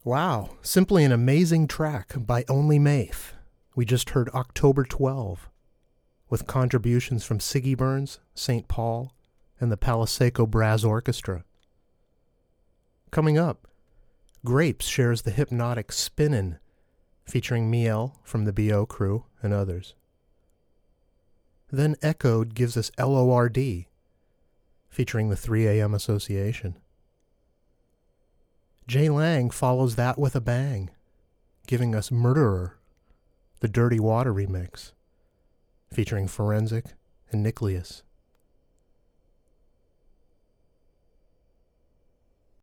Wow, simply an amazing track by Only Maith. We just heard October 12, with contributions from Siggy Burns, St. Paul, and the Paliseco Brass Orchestra. Coming up, Grapes shares the hypnotic Spinnin', featuring Miel from the B.O. crew and others. Then Echoed gives us LORD, featuring the 3 a.m. Association. Jay Lang follows that with a bang, giving us Murderer, the Dirty Water remix, featuring Forensic and Nucleus.